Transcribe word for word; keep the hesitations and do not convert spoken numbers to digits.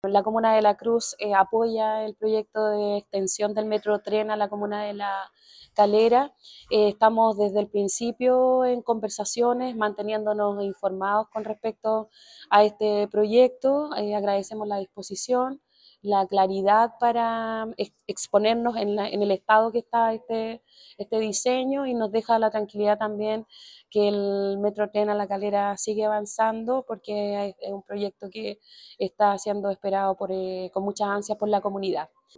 La comuna de La Cruz eh, apoya el proyecto de extensión del metro tren a la comuna de La Calera. Eh, estamos desde el principio en conversaciones, manteniéndonos informados con respecto a este proyecto. Eh, agradecemos la disposición, la claridad para ex exponernos en, la, en, el estado que está este, este diseño, y nos deja la tranquilidad también que el metro tren a La Calera sigue avanzando, porque es un proyecto que está siendo esperado por, eh, con muchas ansias por la comunidad.